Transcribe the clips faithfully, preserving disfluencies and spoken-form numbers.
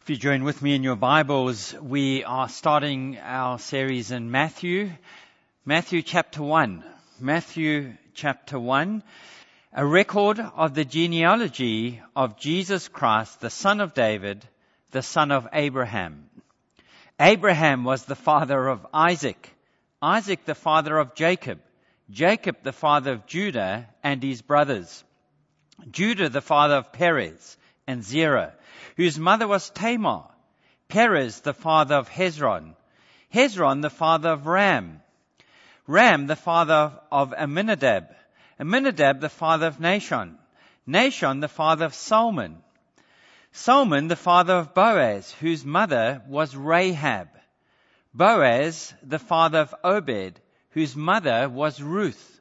If you join with me in your Bibles, we are starting our series in Matthew, Matthew chapter one. Matthew chapter one, a record of the genealogy of Jesus Christ, the son of David, the son of Abraham. Abraham was the father of Isaac, Isaac the father of Jacob, Jacob the father of Judah and his brothers, Judah the father of Perez and Zerah, whose mother was Tamar, Perez the father of Hezron, Hezron the father of Ram, Ram the father of Amminadab, Amminadab the father of Nahshon, Nahshon the father of Salmon, Salmon the father of Boaz, whose mother was Rahab, Boaz the father of Obed, whose mother was Ruth,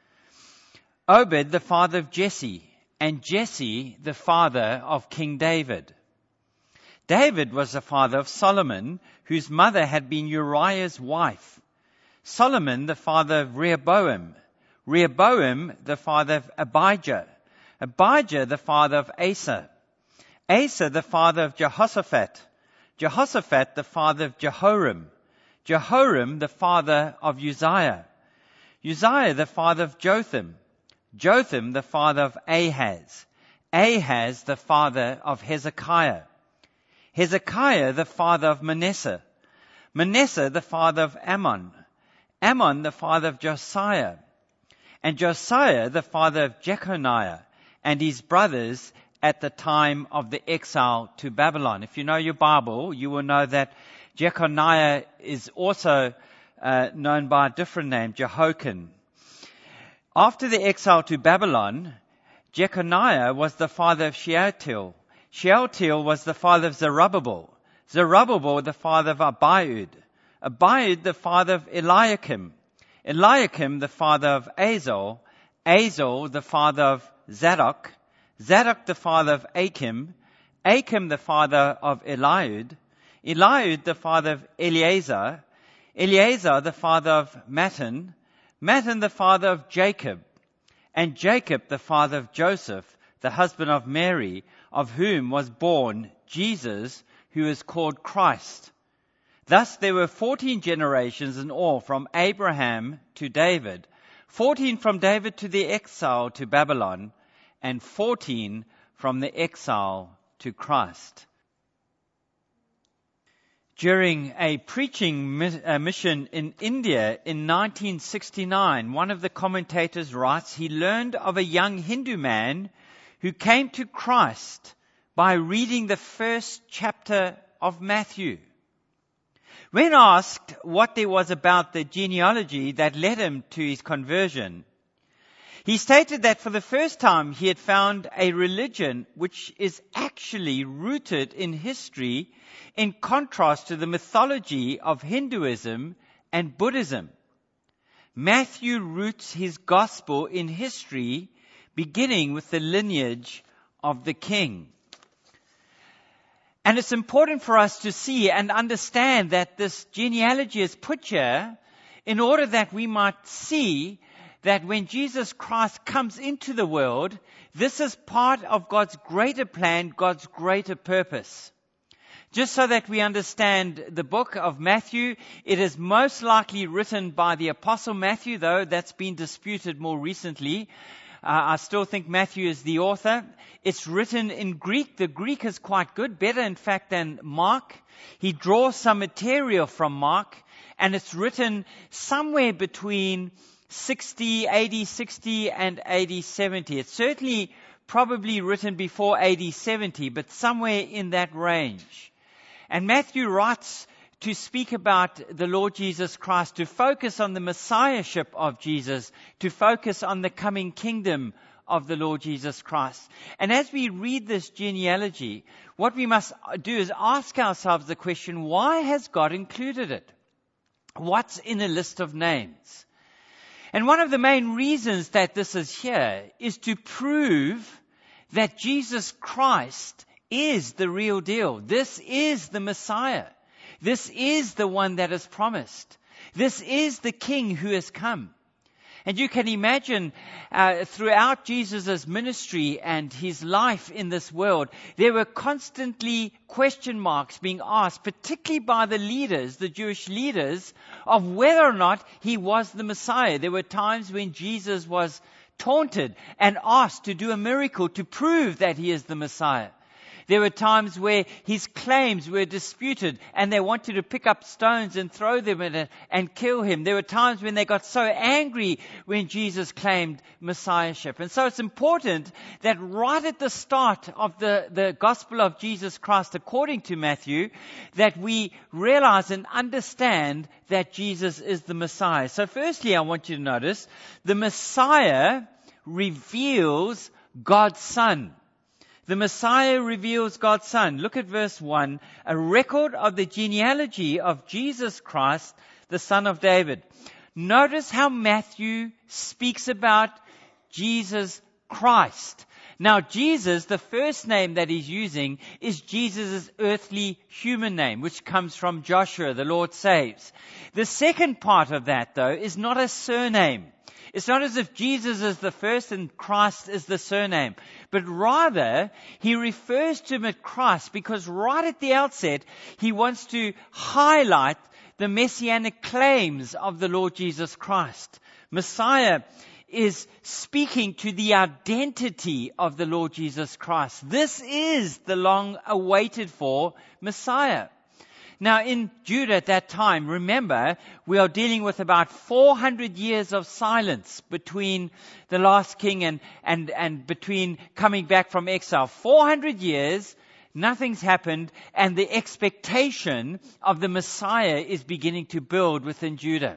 Obed the father of Jesse, and Jesse the father of King David. David was the father of Solomon, whose mother had been Uriah's wife. Solomon the father of Rehoboam. Rehoboam the father of Abijah. Abijah the father of Asa. Asa the father of Jehoshaphat. Jehoshaphat the father of Jehoram. Jehoram the father of Uzziah. Uzziah the father of Jotham. Jotham the father of Ahaz. Ahaz the father of Hezekiah. Hezekiah the father of Manasseh. Manasseh the father of Ammon. Ammon the father of Josiah. And Josiah the father of Jeconiah and his brothers at the time of the exile to Babylon. If you know your Bible, you will know that Jeconiah is also uh, known by a different name, Jehoiakim. After the exile to Babylon, Jeconiah was the father of Shealtiel. Shealtiel was the father of Zerubbabel. Zerubbabel the father of Abiud. Abiud the father of Eliakim. Eliakim the father of Azor. Azor the father of Zadok. Zadok the father of Achim. Achim the father of Eliud. Eliud the father of Eleazar. Eleazar the father of Mattan. Mattan the father of Jacob, and Jacob the father of Joseph, the husband of Mary, of whom was born Jesus, who is called Christ. Thus there were fourteen generations in all from Abraham to David, fourteen from David to the exile to Babylon, and fourteen from the exile to Christ. During a preaching mission in India in nineteen sixty-nine, one of the commentators writes, he learned of a young Hindu man who came to Christ by reading the first chapter of Matthew. When asked what there was about the genealogy that led him to his conversion, he stated that for the first time he had found a religion which is actually rooted in history, in contrast to the mythology of Hinduism and Buddhism. Matthew roots his gospel in history, beginning with the lineage of the king. And it's important for us to see and understand that this genealogy is put here in order that we might see that when Jesus Christ comes into the world, this is part of God's greater plan, God's greater purpose. Just so that we understand the book of Matthew, it is most likely written by the Apostle Matthew, though that's been disputed more recently. Uh, I still think Matthew is the author. It's written in Greek. The Greek is quite good, better in fact than Mark. He draws some material from Mark, and it's written somewhere between sixty, A D sixty and A D seventy. It's certainly probably written before A D seventy, but somewhere in that range. And Matthew writes to speak about the Lord Jesus Christ, to focus on the messiahship of Jesus, to focus on the coming kingdom of the Lord Jesus Christ. And as we read this genealogy, what we must do is ask ourselves the question, why has God included it? What's in a list of names? And one of the main reasons that this is here is to prove that Jesus Christ is the real deal. This is the Messiah. This is the one that is promised. This is the King who has come. And you can imagine uh, throughout Jesus' ministry and his life in this world, there were constantly question marks being asked, particularly by the leaders, the Jewish leaders, of whether or not he was the Messiah. There were times when Jesus was taunted and asked to do a miracle to prove that he is the Messiah. There were times where his claims were disputed and they wanted to pick up stones and throw them at it and kill him. There were times when they got so angry when Jesus claimed messiahship. And so it's important that right at the start of the, the gospel of Jesus Christ, according to Matthew, that we realize and understand that Jesus is the Messiah. So firstly, I want you to notice the Messiah reveals God's Son. The Messiah reveals God's Son. Look at verse one, a record of the genealogy of Jesus Christ, the son of David. Notice how Matthew speaks about Jesus Christ. Now, Jesus, the first name that he's using is Jesus' earthly human name, which comes from Joshua, the Lord saves. The second part of that, though, is not a surname. It's not as if Jesus is the first and Christ is the surname, but rather he refers to him as Christ because right at the outset he wants to highlight the messianic claims of the Lord Jesus Christ. Messiah is speaking to the identity of the Lord Jesus Christ. This is the long awaited for Messiah. Now, in Judah at that time, remember, we are dealing with about four hundred years of silence between the last king and, and, and between coming back from exile. four hundred years, nothing's happened, and the expectation of the Messiah is beginning to build within Judah.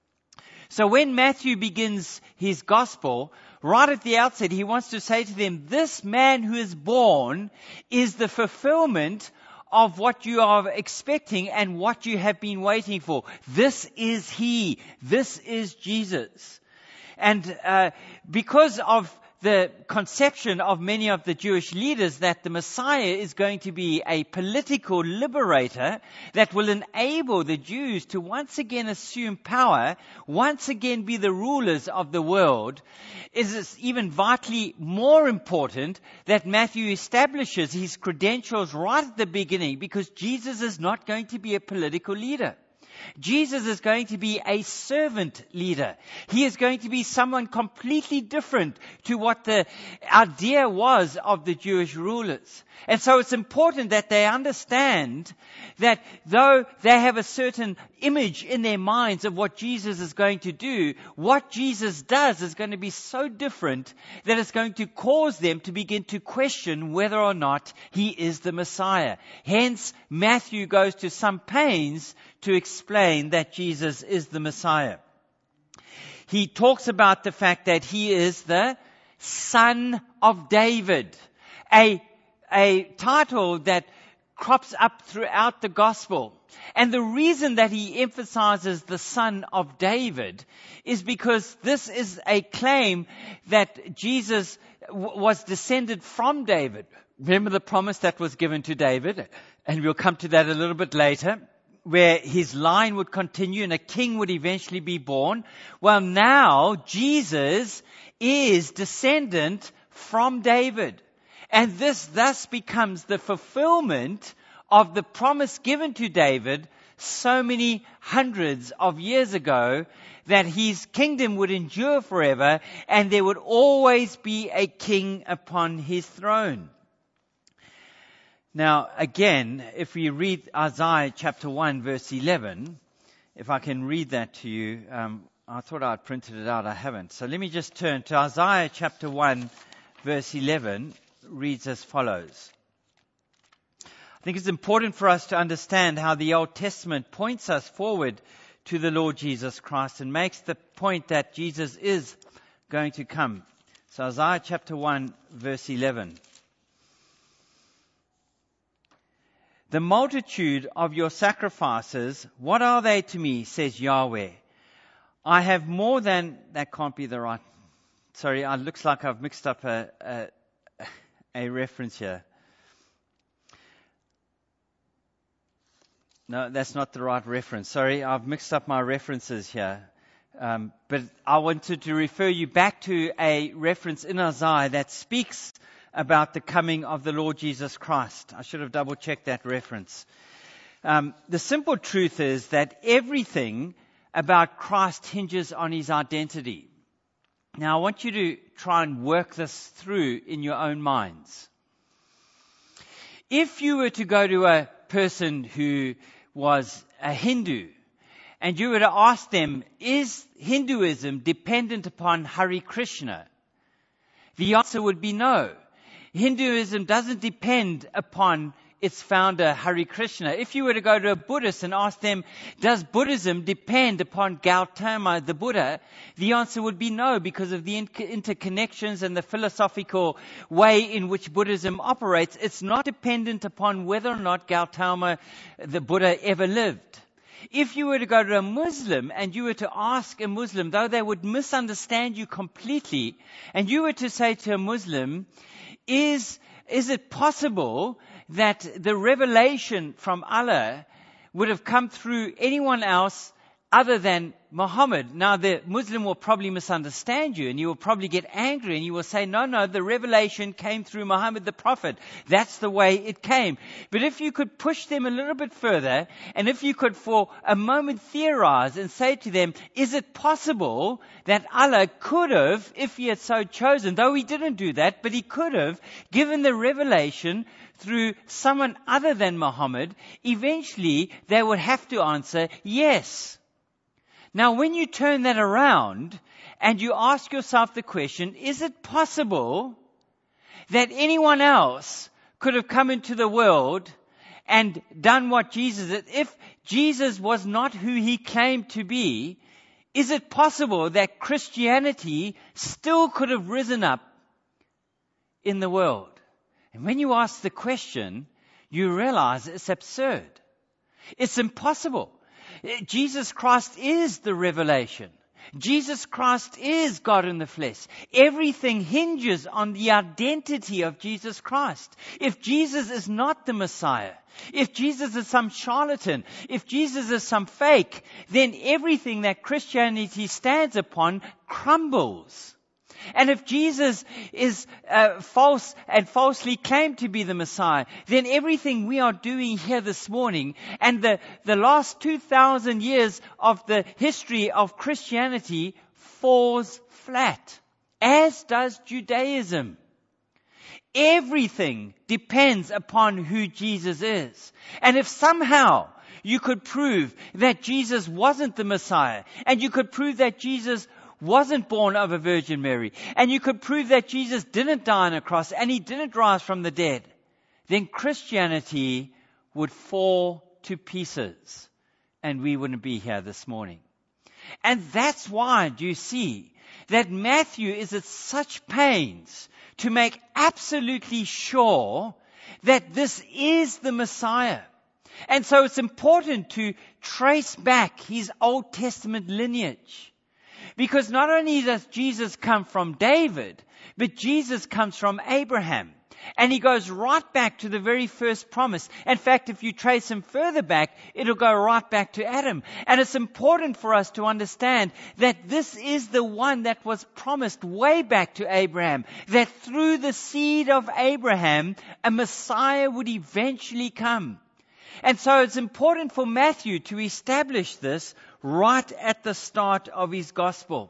So when Matthew begins his gospel, right at the outset, he wants to say to them, this man who is born is the fulfillment of what you are expecting and what you have been waiting for. This is he. This is Jesus. And uh, because of the conception of many of the Jewish leaders that the Messiah is going to be a political liberator that will enable the Jews to once again assume power, once again be the rulers of the world, it is even vitally more important that Matthew establishes his credentials right at the beginning, because Jesus is not going to be a political leader. Jesus is going to be a servant leader. He is going to be someone completely different to what the idea was of the Jewish rulers. And so it's important that they understand that though they have a certain image in their minds of what Jesus is going to do, what Jesus does is going to be so different that it's going to cause them to begin to question whether or not he is the Messiah. Hence, Matthew goes to some pains to explain that Jesus is the Messiah. He talks about the fact that he is the Son of David, a, a title that crops up throughout the gospel. And the reason that he emphasizes the Son of David is because this is a claim that Jesus w- was descended from David. Remember the promise that was given to David, and we'll come to that a little bit later, where his line would continue and a king would eventually be born. Well, now Jesus is descendant from David. And this thus becomes the fulfillment of the promise given to David so many hundreds of years ago, that his kingdom would endure forever and there would always be a king upon his throne. Now, again, if we read Isaiah chapter one, verse eleven, if I can read that to you, um, I thought I'd printed it out, I haven't. So let me just turn to Isaiah chapter one, verse eleven, reads as follows. I think it's important for us to understand how the Old Testament points us forward to the Lord Jesus Christ and makes the point that Jesus is going to come. So Isaiah chapter one, verse eleven. The multitude of your sacrifices, what are they to me, says Yahweh? I have more than, that can't be the right, sorry, it looks like I've mixed up a, a, a reference here. No, that's not the right reference. Sorry, I've mixed up my references here. Um, but I wanted to refer you back to a reference in Isaiah that speaks about the coming of the Lord Jesus Christ. I should have double checked that reference. Um, the simple truth is that everything about Christ hinges on his identity. Now I want you to try and work this through in your own minds. If you were to go to a person who was a Hindu, and you were to ask them, is Hinduism dependent upon Hare Krishna? The answer would be no. Hinduism doesn't depend upon its founder, Hare Krishna. If you were to go to a Buddhist and ask them, does Buddhism depend upon Gautama, the Buddha? The answer would be no, because of the interconnections and the philosophical way in which Buddhism operates. It's not dependent upon whether or not Gautama, the Buddha, ever lived. If you were to go to a Muslim and you were to ask a Muslim, though they would misunderstand you completely, and you were to say to a Muslim, is, is it possible that the revelation from Allah would have come through anyone else other than Muhammad? Now the Muslim will probably misunderstand you and you will probably get angry and you will say, no, no, the revelation came through Muhammad the Prophet. That's the way it came. But if you could push them a little bit further, and if you could for a moment theorize and say to them, is it possible that Allah could have, if he had so chosen, though he didn't do that, but he could have given the revelation through someone other than Muhammad, eventually they would have to answer yes. Now, when you turn that around and you ask yourself the question, is it possible that anyone else could have come into the world and done what Jesus did? If Jesus was not who he claimed to be, is it possible that Christianity still could have risen up in the world? And when you ask the question, you realize it's absurd. It's impossible. Jesus Christ is the revelation. Jesus Christ is God in the flesh. Everything hinges on the identity of Jesus Christ. If Jesus is not the Messiah, if Jesus is some charlatan, if Jesus is some fake, then everything that Christianity stands upon crumbles. And if Jesus is uh, false and falsely claimed to be the Messiah, then everything we are doing here this morning and the, the last two thousand years of the history of Christianity falls flat, as does Judaism. Everything depends upon who Jesus is. And if somehow you could prove that Jesus wasn't the Messiah, and you could prove that Jesus wasn't born of a Virgin Mary, and you could prove that Jesus didn't die on a cross and he didn't rise from the dead, then Christianity would fall to pieces and we wouldn't be here this morning. And that's why, do you see, that Matthew is at such pains to make absolutely sure that this is the Messiah. And so it's important to trace back his Old Testament lineage. Because not only does Jesus come from David, but Jesus comes from Abraham. And he goes right back to the very first promise. In fact, if you trace him further back, it'll go right back to Adam. And it's important for us to understand that this is the one that was promised way back to Abraham. That through the seed of Abraham, a Messiah would eventually come. And so it's important for Matthew to establish this right at the start of his gospel.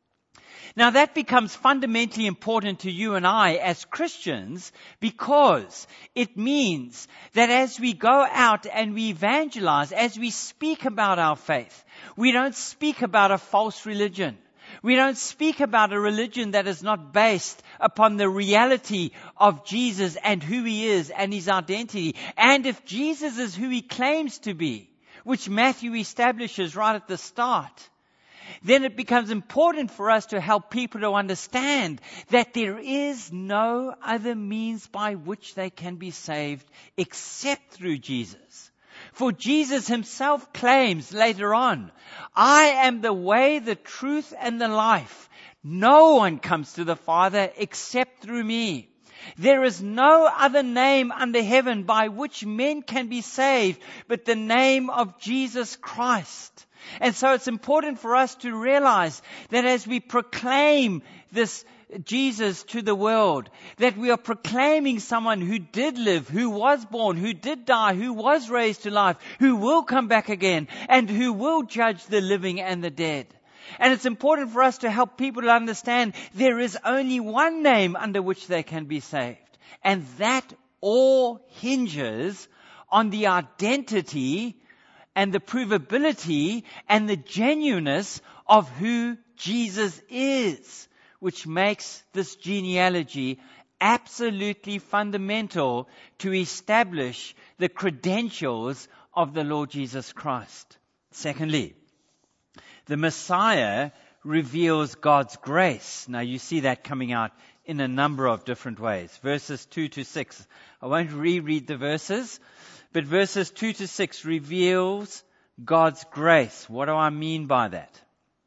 Now that becomes fundamentally important to you and I as Christians, because it means that as we go out and we evangelize, as we speak about our faith, we don't speak about a false religion. We don't speak about a religion that is not based upon the reality of Jesus and who he is and his identity. And if Jesus is who he claims to be, which Matthew establishes right at the start, then it becomes important for us to help people to understand that there is no other means by which they can be saved except through Jesus. For Jesus himself claims later on, I am the way, the truth, and the life. No one comes to the Father except through me. There is no other name under heaven by which men can be saved but the name of Jesus Christ. And so it's important for us to realize that as we proclaim this Jesus to the world, that we are proclaiming someone who did live, who was born, who did die, who was raised to life, who will come back again, and who will judge the living and the dead. And it's important for us to help people to understand there is only one name under which they can be saved. And that all hinges on the identity and the provability and the genuineness of who Jesus is, which makes this genealogy absolutely fundamental to establish the credentials of the Lord Jesus Christ. Secondly, the Messiah reveals God's grace. Now you see that coming out in a number of different ways. Verses two to six. I won't reread the verses, but verses two to six reveals God's grace. What do I mean by that?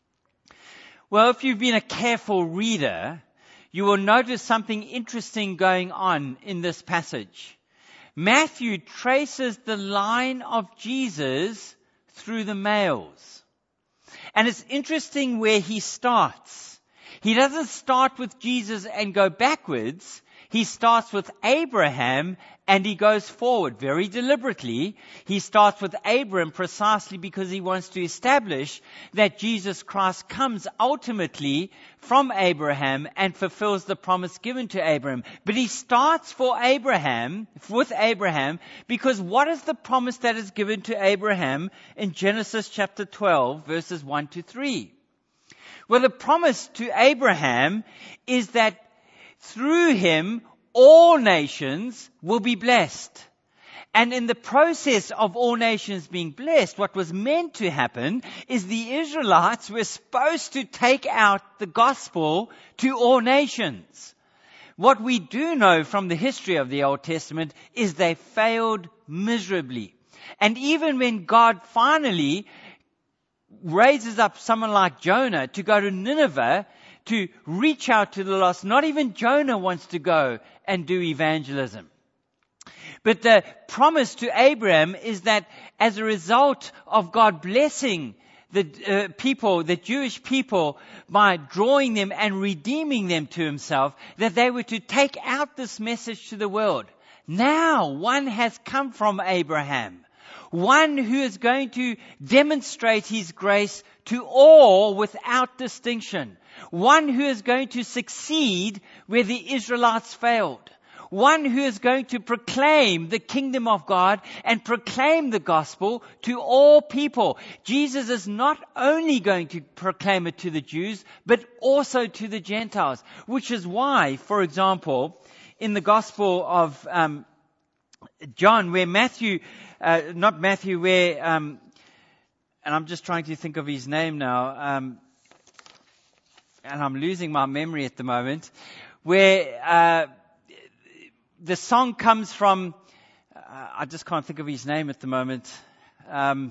Well, if you've been a careful reader, you will notice something interesting going on in this passage. Matthew traces the line of Jesus through the males. And it's interesting where he starts. He doesn't start with Jesus and go backwards. He starts with Abraham and he goes forward very deliberately. He starts with Abraham precisely because he wants to establish that Jesus Christ comes ultimately from Abraham and fulfills the promise given to Abraham. But he starts for Abraham, with Abraham, because what is the promise that is given to Abraham in Genesis chapter twelve, verses one to three? Well, the promise to Abraham is that through him, all nations will be blessed. And in the process of all nations being blessed, what was meant to happen is the Israelites were supposed to take out the gospel to all nations. What we do know from the history of the Old Testament is they failed miserably. And even when God finally raises up someone like Jonah to go to Nineveh, to reach out to the lost, not even Jonah wants to go and do evangelism. But the promise to Abraham is that as a result of God blessing the uh, people, the Jewish people, by drawing them and redeeming them to himself, that they were to take out this message to the world. Now one has come from Abraham. One who is going to demonstrate his grace to all without distinction. One who is going to succeed where the Israelites failed. One who is going to proclaim the kingdom of God and proclaim the gospel to all people. Jesus is not only going to proclaim it to the Jews, but also to the Gentiles. Which is why, for example, in the gospel of um, John, where Matthew, uh, not Matthew, where, um, and I'm just trying to think of his name now, um, and I'm losing my memory at the moment, where uh, the song comes from, uh, I just can't think of his name at the moment. Um,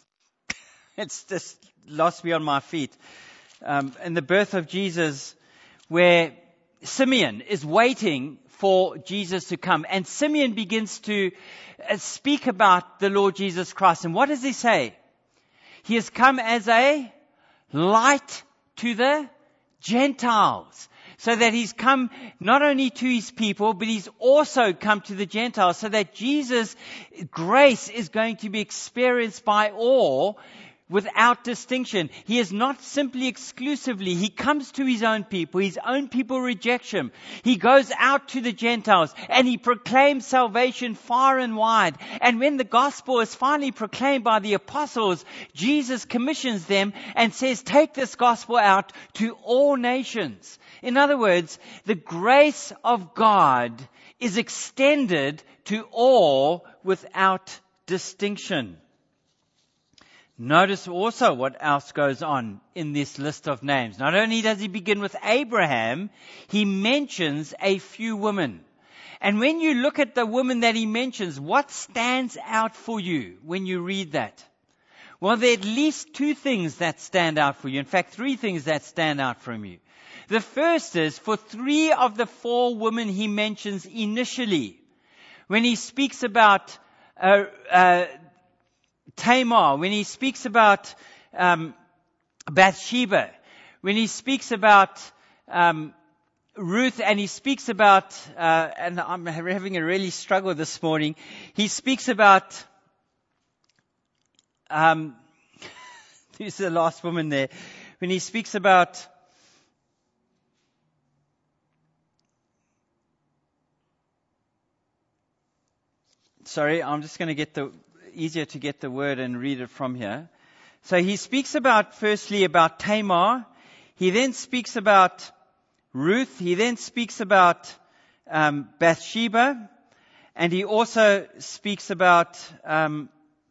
it's just lost me on my feet. Um, in the birth of Jesus, where Simeon is waiting for Jesus to come. And Simeon begins to uh, speak about the Lord Jesus Christ. And what does he say? He has come as a light to the Gentiles. So that he's come not only to his people, but he's also come to the Gentiles. So that Jesus' grace is going to be experienced by all without distinction. He is not simply exclusively. He comes to his own people. His own people reject him. He goes out to the Gentiles and he proclaims salvation far and wide. And when the gospel is finally proclaimed by the apostles, Jesus commissions them and says, take this gospel out to all nations. In other words, the grace of God is extended to all without distinction. Notice also what else goes on in this list of names. Not only does he begin with Abraham, he mentions a few women. And when you look at the women that he mentions, what stands out for you when you read that? Well, there are at least two things that stand out for you. In fact, three things that stand out from you. The first is for three of the four women he mentions initially. When he speaks about uh, uh, Tamar, when he speaks about um, Bathsheba, when he speaks about um, Ruth, and he speaks about, uh, and I'm having a really struggle this morning, he speaks about, um, who's the last woman there? When he speaks about, sorry, I'm just going to get the, easier to get the word and read it from here. So he speaks about, firstly, about Tamar. He then speaks about Ruth. He then speaks about um, Bathsheba. And he also speaks about um,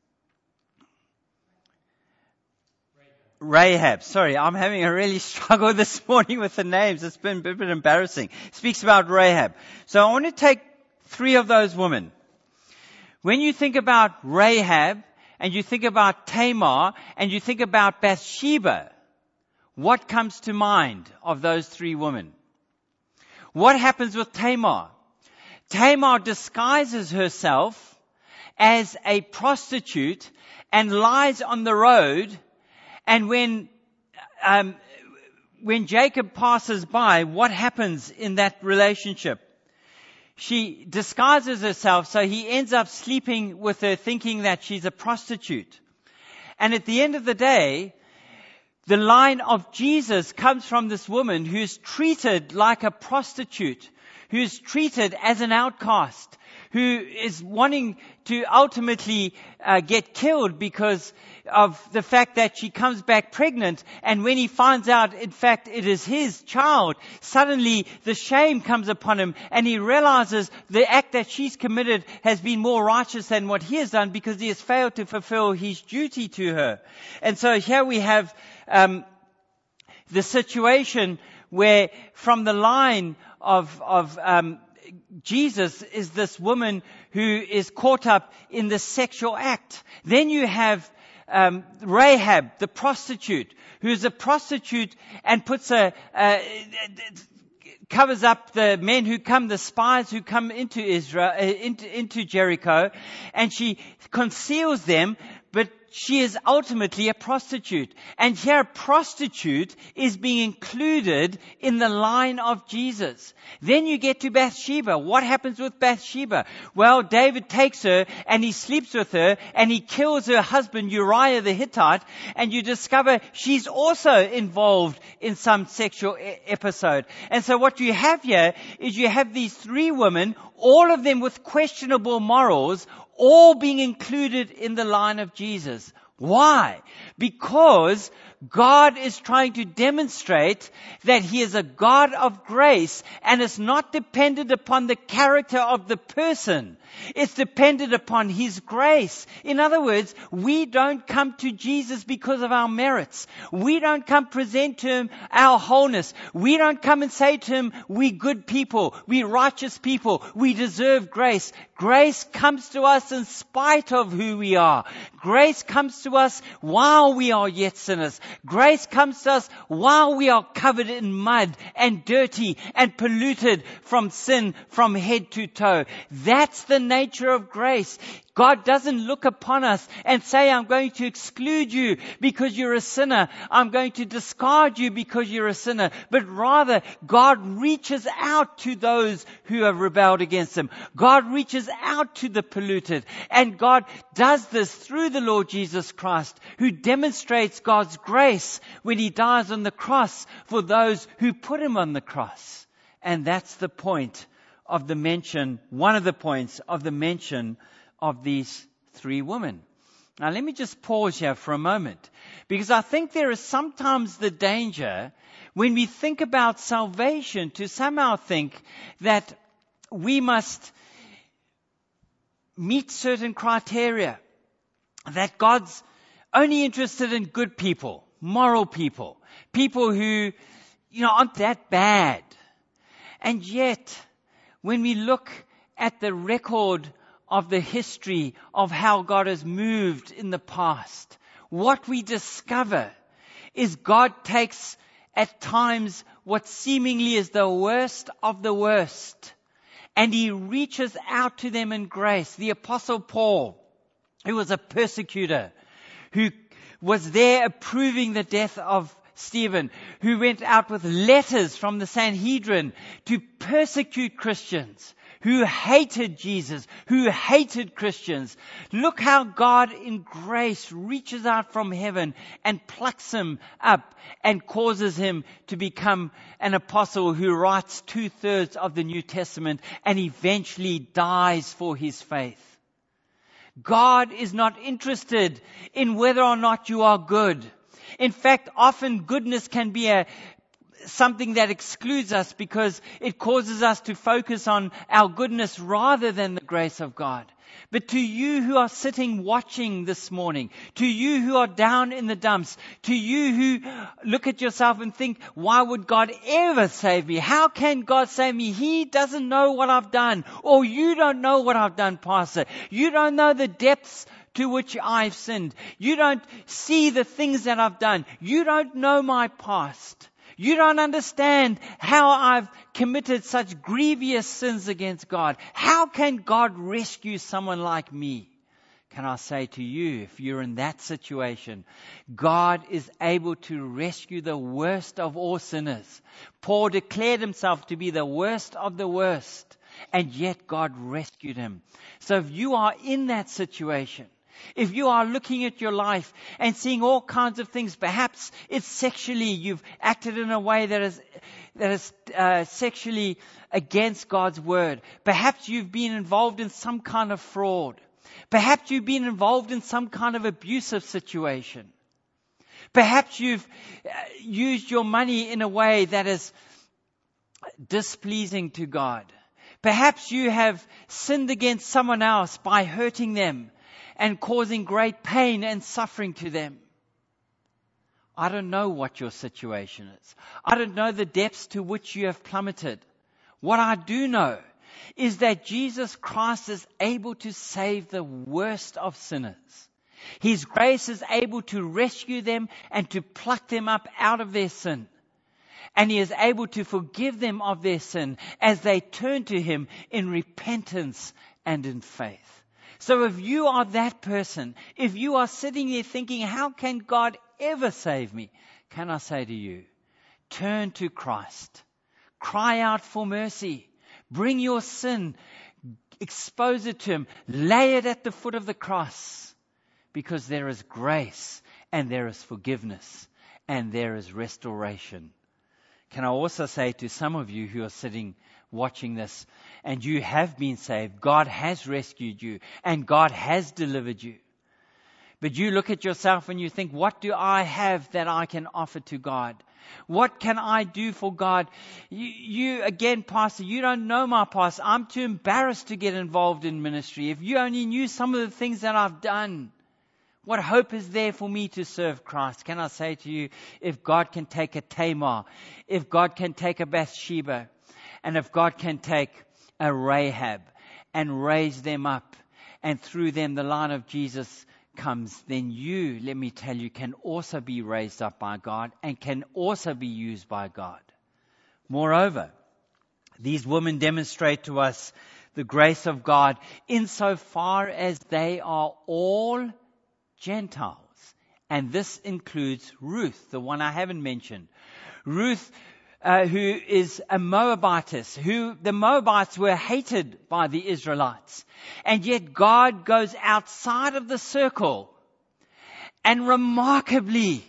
Rahab. Sorry, I'm having a really struggle this morning with the names. It's been a bit, bit embarrassing. Speaks about Rahab. So I want to take three of those women. When you think about Rahab, and you think about Tamar, and you think about Bathsheba, what comes to mind of those three women? What happens with Tamar? Tamar disguises herself as a prostitute and lies on the road. And when um, when Jacob passes by, what happens in that relationship? She disguises herself, so he ends up sleeping with her, thinking that she's a prostitute. And at the end of the day, the line of Jesus comes from this woman who's treated like a prostitute, who's treated as an outcast, who is wanting to ultimately uh, get killed because of the fact that she comes back pregnant. And when he finds out, in fact, it is his child, suddenly the shame comes upon him, and he realizes the act that she's committed has been more righteous than what he has done because he has failed to fulfill his duty to her. And so here we have um, the situation where from the line of, of um, Jesus is this woman who is caught up in the sexual act. Then you have um, Rahab, the prostitute, who's a prostitute and puts a, uh, covers up the men who come, the spies who come into Israel, uh, into, into Jericho, and she conceals them, but she is ultimately a prostitute. And here a prostitute is being included in the line of Jesus. Then you get to Bathsheba. What happens with Bathsheba? Well, David takes her and he sleeps with her and he kills her husband Uriah the Hittite, and you discover she's also involved in some sexual e- episode. And so what you have here is you have these three women, all of them with questionable morals, all being included in the line of Jesus. Why? Because God is trying to demonstrate that He is a God of grace and is not dependent upon the character of the person. It's dependent upon His grace. In other words, we don't come to Jesus because of our merits. We don't come present to Him our wholeness. We don't come and say to Him, we good people, we righteous people, we deserve grace. Grace comes to us in spite of who we are. Grace comes to us while we are yet sinners. Grace comes to us while we are covered in mud and dirty and polluted from sin from head to toe. That's the nature of grace. God doesn't look upon us and say, I'm going to exclude you because you're a sinner. I'm going to discard you because you're a sinner. But rather, God reaches out to those who have rebelled against Him. God reaches out to the polluted. And God does this through the Lord Jesus Christ, who demonstrates God's grace when He dies on the cross for those who put Him on the cross. And that's the point of the mention, one of the points of the mention of these three women. Now let me just pause here for a moment, because I think there is sometimes the danger when we think about salvation to somehow think that we must meet certain criteria, that God's only interested in good people, moral people, people who, you know, aren't that bad. And yet, when we look at the record of the history of how God has moved in the past, what we discover is God takes at times what seemingly is the worst of the worst. And he reaches out to them in grace. The Apostle Paul, who was a persecutor, who was there approving the death of Stephen, who went out with letters from the Sanhedrin to persecute Christians, who hated Jesus, who hated Christians. Look how God in grace reaches out from heaven and plucks him up and causes him to become an apostle who writes two-thirds of the New Testament and eventually dies for his faith. God is not interested in whether or not you are good. In fact, often goodness can be a something that excludes us because it causes us to focus on our goodness rather than the grace of God. But to you who are sitting watching this morning, to you who are down in the dumps, to you who look at yourself and think, why would God ever save me? How can God save me? He doesn't know what I've done. Or you don't know what I've done, Pastor. You don't know the depths to which I've sinned. You don't see the things that I've done. You don't know my past. You don't understand how I've committed such grievous sins against God. How can God rescue someone like me? Can I say to you, if you're in that situation, God is able to rescue the worst of all sinners. Paul declared himself to be the worst of the worst, and yet God rescued him. So if you are in that situation, if you are looking at your life and seeing all kinds of things, perhaps it's sexually, you've acted in a way that is that is uh, sexually against God's word. Perhaps you've been involved in some kind of fraud. Perhaps you've been involved in some kind of abusive situation. Perhaps you've uh, used your money in a way that is displeasing to God. Perhaps you have sinned against someone else by hurting them and causing great pain and suffering to them. I don't know what your situation is. I don't know the depths to which you have plummeted. What I do know is that Jesus Christ is able to save the worst of sinners. His grace is able to rescue them and to pluck them up out of their sin. And He is able to forgive them of their sin as they turn to Him in repentance and in faith. So if you are that person, if you are sitting there thinking, how can God ever save me? Can I say to you, turn to Christ. Cry out for mercy. Bring your sin. Expose it to Him. Lay it at the foot of the cross. Because there is grace and there is forgiveness and there is restoration. Can I also say to some of you who are sitting watching this, and you have been saved, God has rescued you, and God has delivered you. But you look at yourself and you think, what do I have that I can offer to God? What can I do for God? You, you again, Pastor, you don't know my past. I'm too embarrassed to get involved in ministry. If you only knew some of the things that I've done, what hope is there for me to serve Christ? Can I say to you, if God can take a Tamar, if God can take a Bathsheba, and if God can take a Rahab and raise them up, and through them the line of Jesus comes, then you, let me tell you, can also be raised up by God and can also be used by God. Moreover, these women demonstrate to us the grace of God insofar as they are all Gentiles. And this includes Ruth, the one I haven't mentioned. Ruth, Uh, who is a Moabitess, who the Moabites were hated by the Israelites. And yet God goes outside of the circle. And remarkably,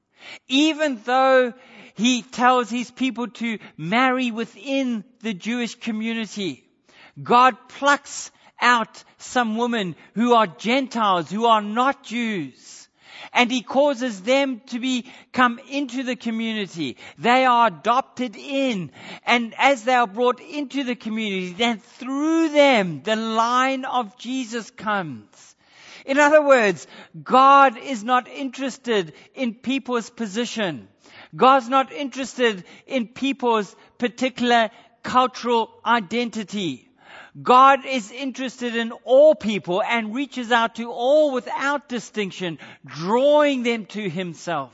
even though He tells His people to marry within the Jewish community, God plucks out some women who are Gentiles, who are not Jews. And He causes them to be come into the community. They are adopted in. And as they are brought into the community, then through them, the line of Jesus comes. In other words, God is not interested in people's position. God's not interested in people's particular cultural identity. God is interested in all people and reaches out to all without distinction, drawing them to Himself.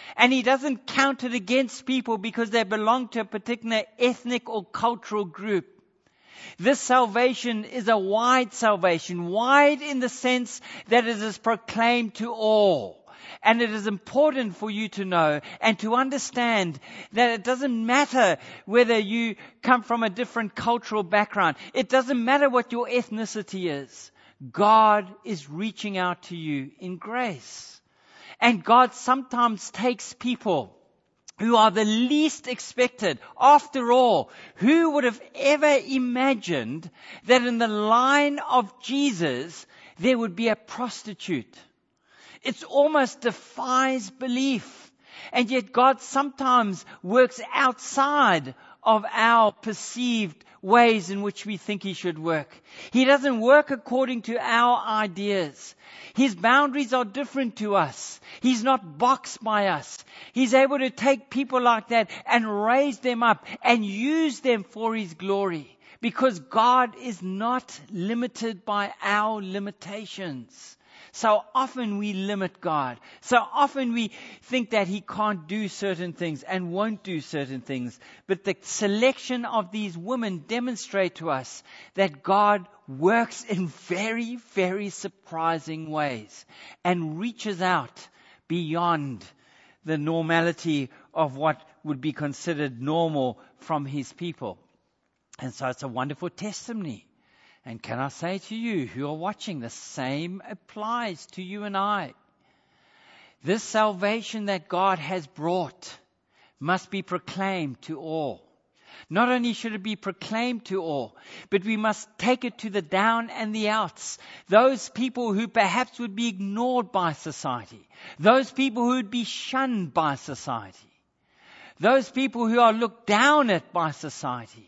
And he doesn't count it against people because they belong to a particular ethnic or cultural group. This salvation is a wide salvation, wide in the sense that it is proclaimed to all. And it is important for you to know and to understand that it doesn't matter whether you come from a different cultural background. It doesn't matter what your ethnicity is. God is reaching out to you in grace. And God sometimes takes people who are the least expected. After all, who would have ever imagined that in the line of Jesus there would be a prostitute? It almost defies belief. And yet God sometimes works outside of our perceived ways in which we think He should work. He doesn't work according to our ideas. His boundaries are different to us. He's not boxed by us. He's able to take people like that and raise them up and use them for His glory. Because God is not limited by our limitations. So often we limit God. So often we think that He can't do certain things and won't do certain things. But the selection of these women demonstrate to us that God works in very, very surprising ways and reaches out beyond the normality of what would be considered normal from His people. And so it's a wonderful testimony. And can I say to you who are watching, the same applies to you and I. This salvation that God has brought must be proclaimed to all. Not only should it be proclaimed to all, but we must take it to the down and the outs. Those people who perhaps would be ignored by society. Those people who would be shunned by society. Those people who are looked down at by society.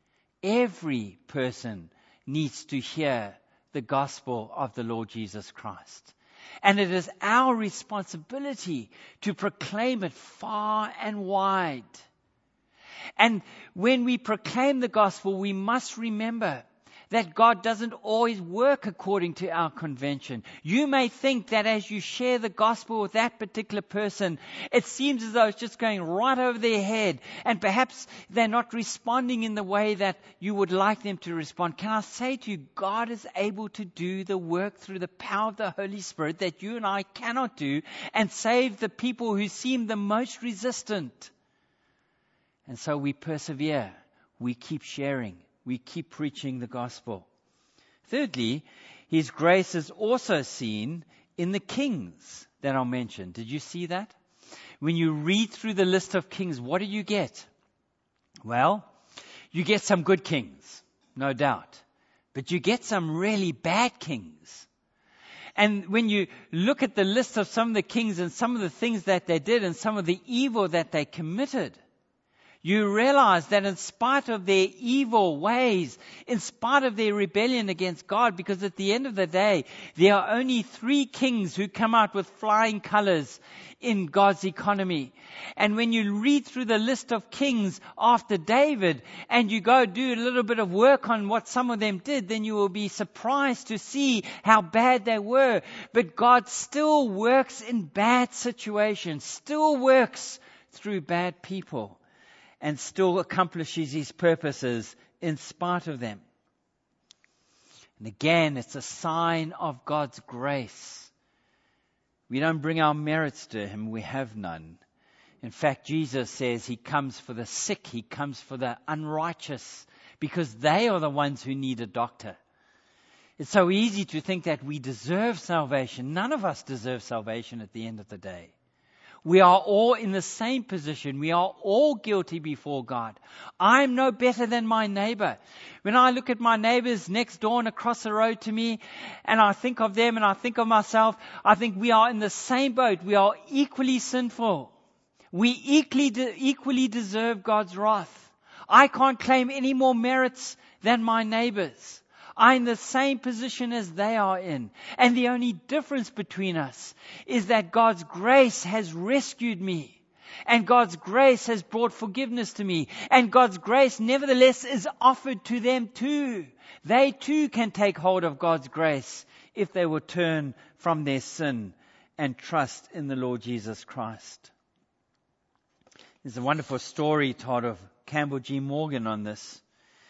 Every person needs to hear the gospel of the Lord Jesus Christ. And it is our responsibility to proclaim it far and wide. And when we proclaim the gospel, we must remember that God doesn't always work according to our convention. You may think that as you share the gospel with that particular person, it seems as though it's just going right over their head, and perhaps they're not responding in the way that you would like them to respond. Can I say to you, God is able to do the work through the power of the Holy Spirit that you and I cannot do, and save the people who seem the most resistant. And so we persevere. We keep sharing. We keep preaching the gospel. Thirdly, His grace is also seen in the kings that are mentioned. Did you see that? When you read through the list of kings, what do you get? Well, you get some good kings, no doubt. But you get some really bad kings. And when you look at the list of some of the kings and some of the things that they did and some of the evil that they committed, you realize that in spite of their evil ways, in spite of their rebellion against God, because at the end of the day, there are only three kings who come out with flying colors in God's economy. And when you read through the list of kings after David, and you go do a little bit of work on what some of them did, then you will be surprised to see how bad they were. But God still works in bad situations, still works through bad people, and still accomplishes His purposes in spite of them. And again, it's a sign of God's grace. We don't bring our merits to Him. We have none. In fact, Jesus says He comes for the sick. He comes for the unrighteous, because they are the ones who need a doctor. It's so easy to think that we deserve salvation. None of us deserve salvation at the end of the day. We are all in the same position. We are all guilty before God. I'm no better than my neighbor. When I look at my neighbors next door and across the road to me, and I think of them and I think of myself, I think we are in the same boat. We are equally sinful. We equally, de- equally deserve God's wrath. I can't claim any more merits than my neighbors. I'm in the same position as they are in. And the only difference between us is that God's grace has rescued me. And God's grace has brought forgiveness to me. And God's grace, nevertheless, is offered to them too. They too can take hold of God's grace if they will turn from their sin and trust in the Lord Jesus Christ. There's a wonderful story told of Campbell G. Morgan on this.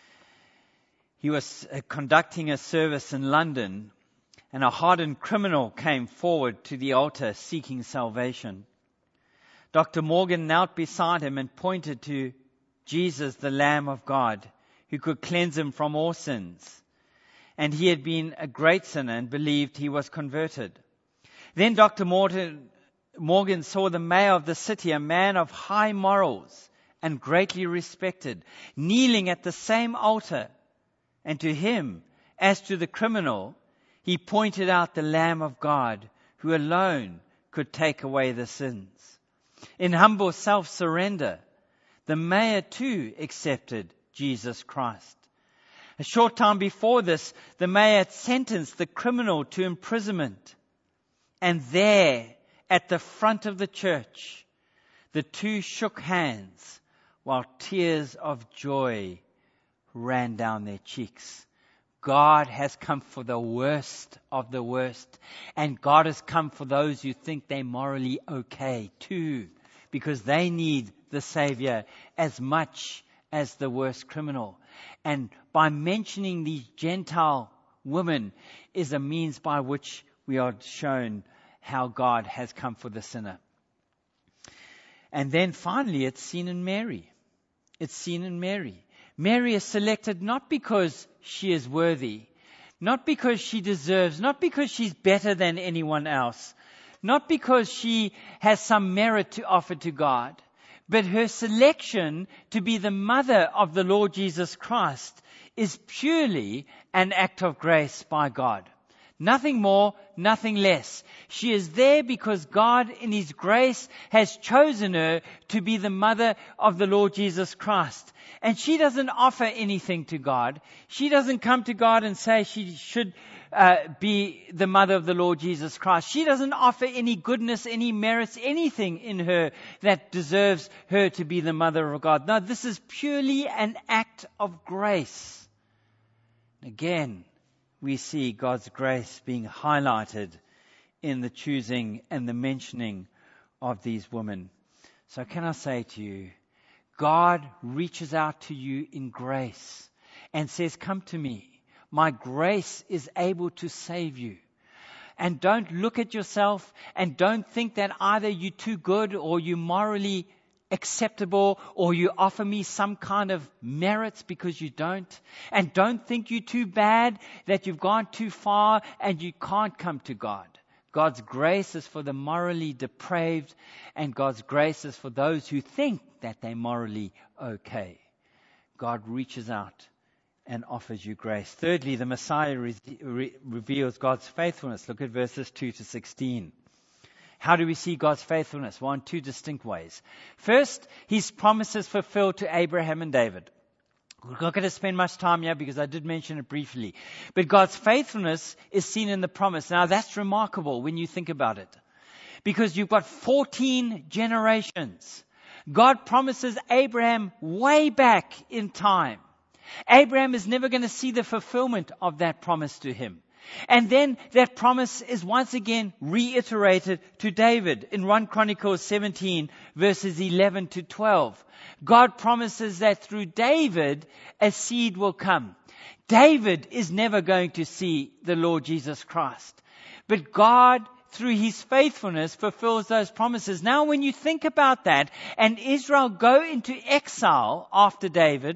He was uh, conducting a service in London, and a hardened criminal came forward to the altar seeking salvation. Doctor Morgan knelt beside him and pointed to Jesus, the Lamb of God, who could cleanse him from all sins. And he had been a great sinner and believed he was converted. Then Doctor Morgan, Morgan saw the mayor of the city, a man of high morals and greatly respected, kneeling at the same altar. And to him, as to the criminal, he pointed out the Lamb of God, who alone could take away the sins. In humble self-surrender, the mayor too accepted Jesus Christ. A short time before this, the mayor had sentenced the criminal to imprisonment. And there, at the front of the church, the two shook hands while tears of joy ran down their cheeks. God has come for the worst of the worst. And God has come for those who think they're morally okay too, because they need the Savior as much as the worst criminal. And by mentioning these Gentile women is a means by which we are shown how God has come for the sinner. And then finally, it's seen in Mary. It's seen in Mary. Mary is selected not because she is worthy, not because she deserves, not because she's better than anyone else, not because she has some merit to offer to God, but her selection to be the mother of the Lord Jesus Christ is purely an act of grace by God. Nothing more, nothing less. She is there because God in His grace has chosen her to be the mother of the Lord Jesus Christ. And she doesn't offer anything to God. She doesn't come to God and say she should uh, be the mother of the Lord Jesus Christ. She doesn't offer any goodness, any merits, anything in her that deserves her to be the mother of God. No, this is purely an act of grace. Again, we see God's grace being highlighted in the choosing and the mentioning of these women. So can I say to you, God reaches out to you in grace and says, come to me. My grace is able to save you. And don't look at yourself and don't think that either you're too good or you're morally acceptable or you offer me some kind of merits because you don't. And don't think you're too bad, that you've gone too far and you can't come to God. God's grace is for the morally depraved, and God's grace is for those who think that they're morally okay. God reaches out and offers you grace. Thirdly, the Messiah re- re- reveals God's faithfulness. Look at verses two to sixteen. How do we see God's faithfulness? Well, in two distinct ways. First, His promises fulfilled to Abraham and David. We're not going to spend much time here because I did mention it briefly. But God's faithfulness is seen in the promise. Now, that's remarkable when you think about it. Because you've got fourteen generations. God promises Abraham way back in time. Abraham is never going to see the fulfillment of that promise to him. And then that promise is once again reiterated to David in First Chronicles seventeen, verses eleven to twelve. God promises that through David, a seed will come. David is never going to see the Lord Jesus Christ. But God, through His faithfulness, fulfills those promises. Now, when you think about that, and Israel go into exile after David,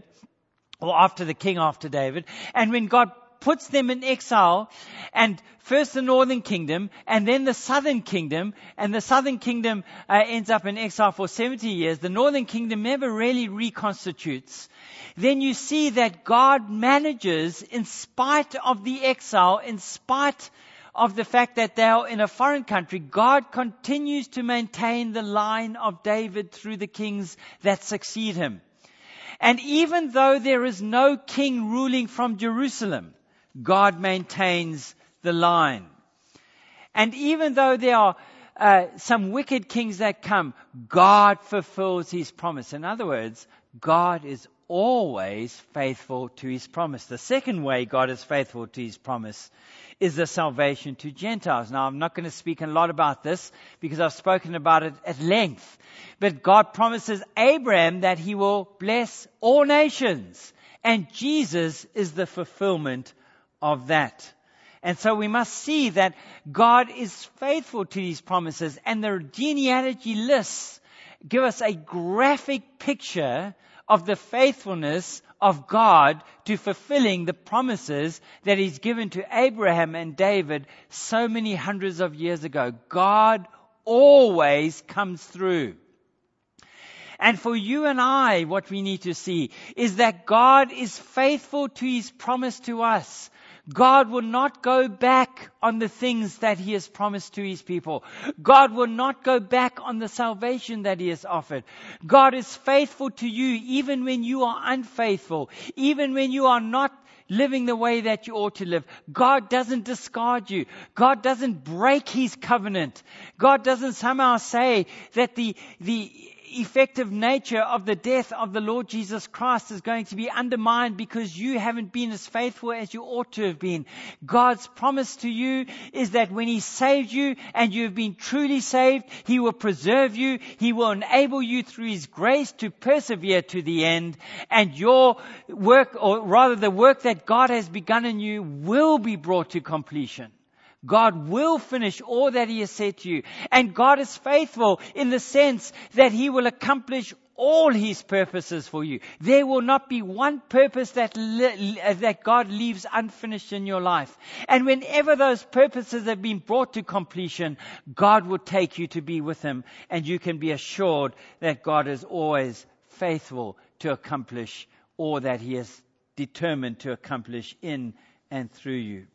or after the king after David, and when God puts them in exile, and first the northern kingdom, and then the southern kingdom, and the southern kingdom uh, ends up in exile for seventy years, the northern kingdom never really reconstitutes, then you see that God manages, in spite of the exile, in spite of the fact that they are in a foreign country, God continues to maintain the line of David through the kings that succeed him. And even though there is no king ruling from Jerusalem, God maintains the line. And even though there are uh, some wicked kings that come, God fulfills His promise. In other words, God is always faithful to His promise. The second way God is faithful to His promise is the salvation to Gentiles. Now, I'm not going to speak a lot about this because I've spoken about it at length. But God promises Abraham that He will bless all nations. And Jesus is the fulfillment of that. And so we must see that God is faithful to these promises. And the genealogy lists give us a graphic picture of the faithfulness of God to fulfilling the promises that He's given to Abraham and David so many hundreds of years ago. God always comes through. And for you and I, what we need to see is that God is faithful to His promise to us. God will not go back on the things that He has promised to His people. God will not go back on the salvation that He has offered. God is faithful to you even when you are unfaithful, even when you are not living the way that you ought to live. God doesn't discard you. God doesn't break His covenant. God doesn't somehow say that the, the effective nature of the death of the Lord Jesus Christ is going to be undermined because you haven't been as faithful as you ought to have been. God's promise to you is that when He saved you and you have been truly saved, He will preserve you. He will enable you through His grace to persevere to the end. And your work, or rather the work that God has begun in you, will be brought to completion. God will finish all that He has said to you. And God is faithful in the sense that He will accomplish all His purposes for you. There will not be one purpose that li- that God leaves unfinished in your life. And whenever those purposes have been brought to completion, God will take you to be with Him. And you can be assured that God is always faithful to accomplish all that He has determined to accomplish in and through you.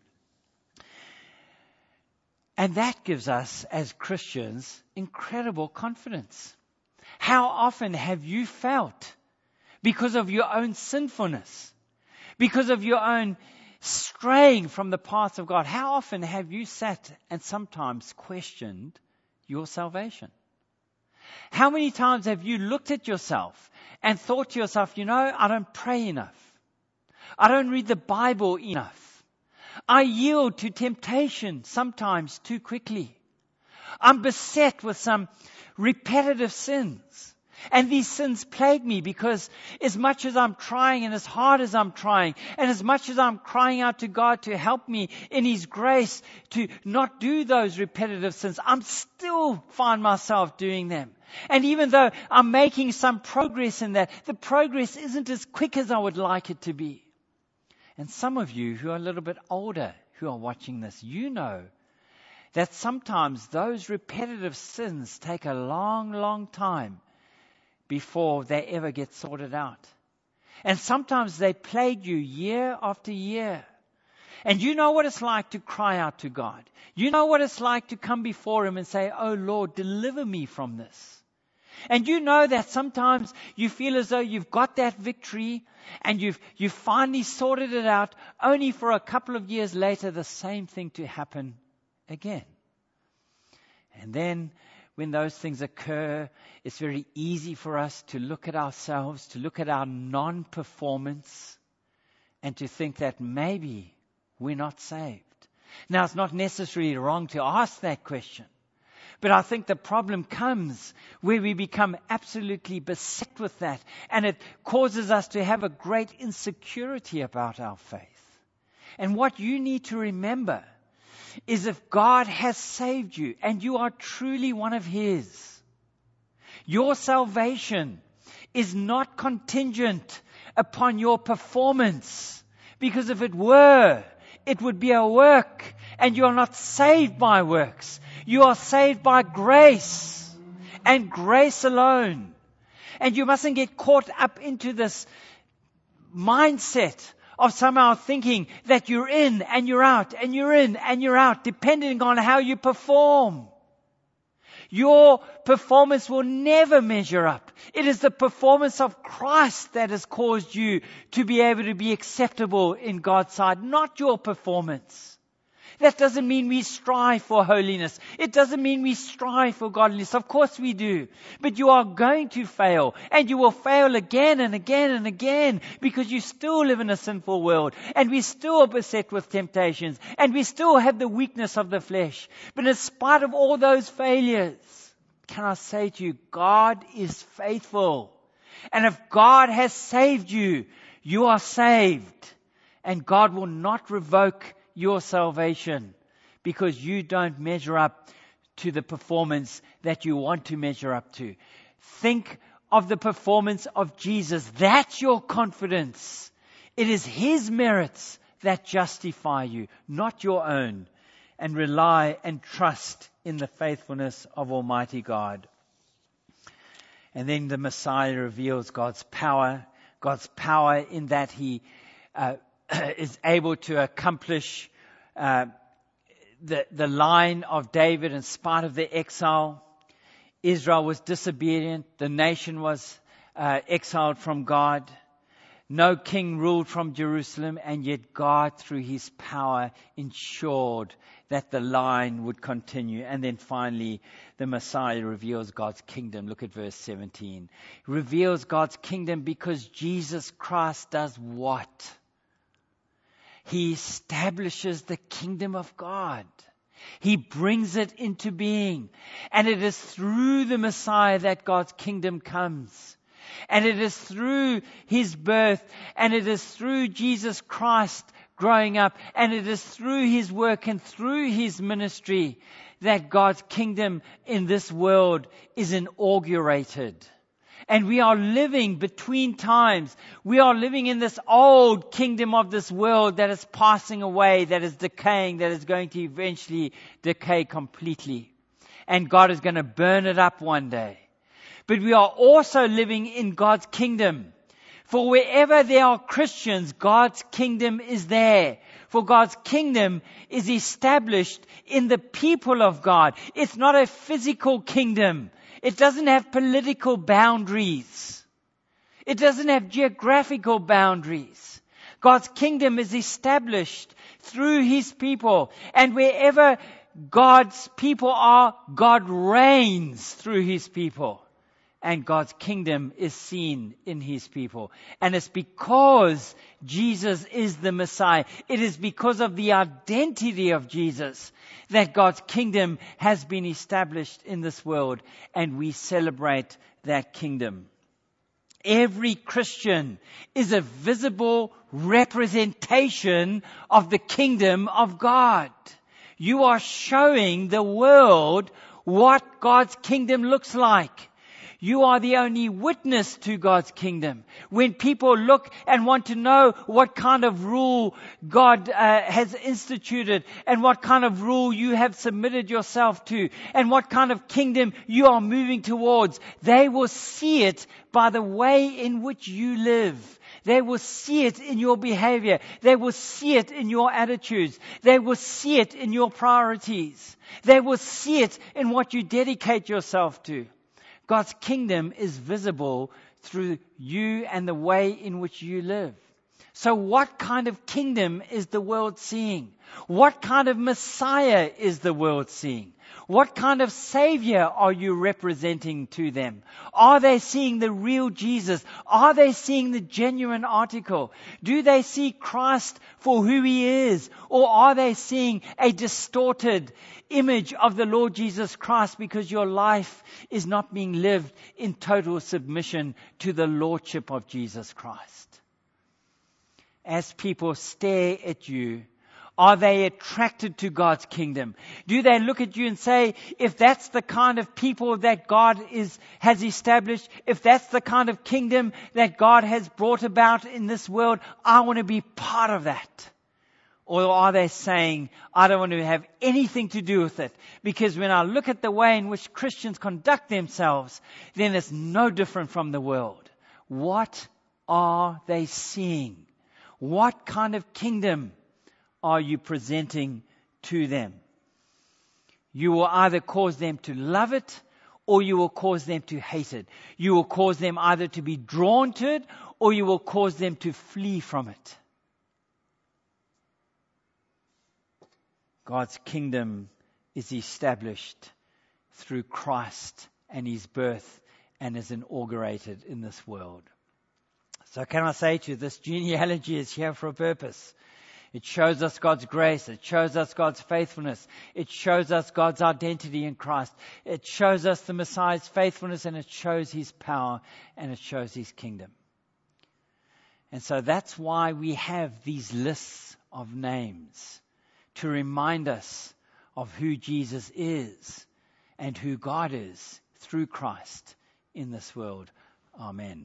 And that gives us, as Christians, incredible confidence. How often have you felt, because of your own sinfulness, because of your own straying from the path of God, how often have you sat and sometimes questioned your salvation? How many times have you looked at yourself and thought to yourself, you know, I don't pray enough. I don't read the Bible enough. I yield to temptation sometimes too quickly. I'm beset with some repetitive sins. And these sins plague me because as much as I'm trying and as hard as I'm trying and as much as I'm crying out to God to help me in His grace to not do those repetitive sins, I'm still find myself doing them. And even though I'm making some progress in that, the progress isn't as quick as I would like it to be. And some of you who are a little bit older who are watching this, you know that sometimes those repetitive sins take a long, long time before they ever get sorted out. And sometimes they plague you year after year. And you know what it's like to cry out to God. You know what it's like to come before Him and say, oh Lord, deliver me from this. And you know that sometimes you feel as though you've got that victory and you've you've finally sorted it out, only for a couple of years later the same thing to happen again. And then when those things occur, it's very easy for us to look at ourselves, to look at our non-performance, and to think that maybe we're not saved. Now, it's not necessarily wrong to ask that question. But I think the problem comes where we become absolutely beset with that. And it causes us to have a great insecurity about our faith. And what you need to remember is if God has saved you and you are truly one of His, your salvation is not contingent upon your performance. Because if it were, it would be a work, and you are not saved by works. You are saved by grace, and grace alone. And you mustn't get caught up into this mindset of somehow thinking that you're in and you're out, and you're in and you're out, depending on how you perform. Your performance will never measure up. It is the performance of Christ that has caused you to be able to be acceptable in God's sight, not your performance. That doesn't mean we strive for holiness. It doesn't mean we strive for godliness. Of course we do. But you are going to fail. And you will fail again and again and again, because you still live in a sinful world. And we still are beset with temptations. And we still have the weakness of the flesh. But in spite of all those failures, can I say to you, God is faithful. And if God has saved you, you are saved. And God will not revoke your salvation because you don't measure up to the performance that you want to measure up to. Think of the performance of Jesus. That's your confidence. It is His merits that justify you, not your own. And rely and trust in the faithfulness of Almighty God. And then the Messiah reveals God's power. God's power in that He uh, is able to accomplish uh, the, the line of David in spite of their exile. Israel was disobedient. The nation was uh, exiled from God. No king ruled from Jerusalem, and yet God, through His power, ensured that the line would continue. And then finally, the Messiah reveals God's kingdom. Look at verse seventeen. He reveals God's kingdom because Jesus Christ does what? He establishes the kingdom of God. He brings it into being. And it is through the Messiah that God's kingdom comes. And it is through His birth, and it is through Jesus Christ growing up, and it is through His work and through His ministry that God's kingdom in this world is inaugurated. And we are living between times. We are living in this old kingdom of this world that is passing away, that is decaying, that is going to eventually decay completely. And God is going to burn it up one day. But we are also living in God's kingdom. For wherever there are Christians, God's kingdom is there. For God's kingdom is established in the people of God. It's not a physical kingdom. It doesn't have political boundaries. It doesn't have geographical boundaries. God's kingdom is established through His people. And wherever God's people are, God reigns through His people. And God's kingdom is seen in His people. And it's because Jesus is the Messiah. It is because of the identity of Jesus that God's kingdom has been established in this world. And we celebrate that kingdom. Every Christian is a visible representation of the kingdom of God. You are showing the world what God's kingdom looks like. You are the only witness to God's kingdom. When people look and want to know what kind of rule God uh, has instituted and what kind of rule you have submitted yourself to and what kind of kingdom you are moving towards, they will see it by the way in which you live. They will see it in your behavior. They will see it in your attitudes. They will see it in your priorities. They will see it in what you dedicate yourself to. God's kingdom is visible through you and the way in which you live. So what kind of kingdom is the world seeing? What kind of Messiah is the world seeing? What kind of Savior are you representing to them? Are they seeing the real Jesus? Are they seeing the genuine article? Do they see Christ for who He is? Or are they seeing a distorted image of the Lord Jesus Christ because your life is not being lived in total submission to the Lordship of Jesus Christ? As people stare at you, are they attracted to God's kingdom? Do they look at you and say, if that's the kind of people that God is, has established, if that's the kind of kingdom that God has brought about in this world, I want to be part of that? Or are they saying, I don't want to have anything to do with it? Because when I look at the way in which Christians conduct themselves, then it's no different from the world. What are they seeing? What kind of kingdom are you presenting to them? You will either cause them to love it or you will cause them to hate it. You will cause them either to be drawn to it or you will cause them to flee from it. God's kingdom is established through Christ and his birth and is inaugurated in this world. So can I say to you, this genealogy is here for a purpose. It shows us God's grace. It shows us God's faithfulness. It shows us God's identity in Christ. It shows us the Messiah's faithfulness, and it shows his power, and it shows his kingdom. And so that's why we have these lists of names, to remind us of who Jesus is and who God is through Christ in this world. Amen.